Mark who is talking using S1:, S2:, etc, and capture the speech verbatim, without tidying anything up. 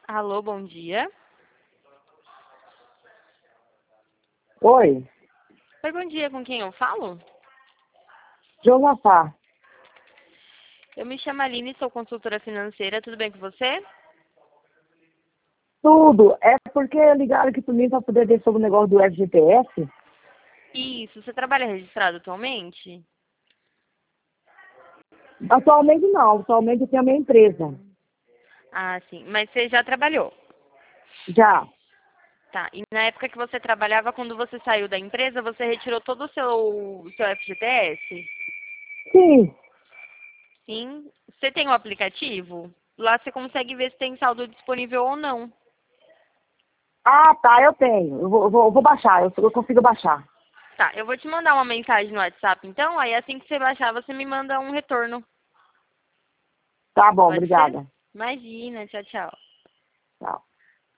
S1: Alô, bom dia.
S2: Oi,
S1: Oi, bom dia, com quem eu falo?
S2: Josafá.
S1: Eu me chamo Aline, sou consultora financeira, tudo bem com você?
S2: Tudo. É porque ligaram aqui para mim para poder ver sobre o negócio do F G T S.
S1: Isso, você trabalha registrado atualmente?
S2: Atualmente não, atualmente eu tenho a minha empresa.
S1: Ah, sim, mas você já trabalhou?
S2: Já.
S1: Tá, e na época que você trabalhava, quando você saiu da empresa, você retirou todo o seu, seu F G T S?
S2: Sim.
S1: Sim. Você tem o aplicativo? Lá você consegue ver se tem saldo disponível ou não.
S2: Ah, tá, eu tenho. Eu vou, eu vou, eu vou baixar, eu, eu consigo baixar.
S1: Tá, eu vou te mandar uma mensagem no WhatsApp, então, aí assim que você baixar, você me manda um retorno.
S2: Tá bom,
S1: Pode ser?
S2: obrigada.
S1: Imagina, tchau, tchau.
S2: Tchau.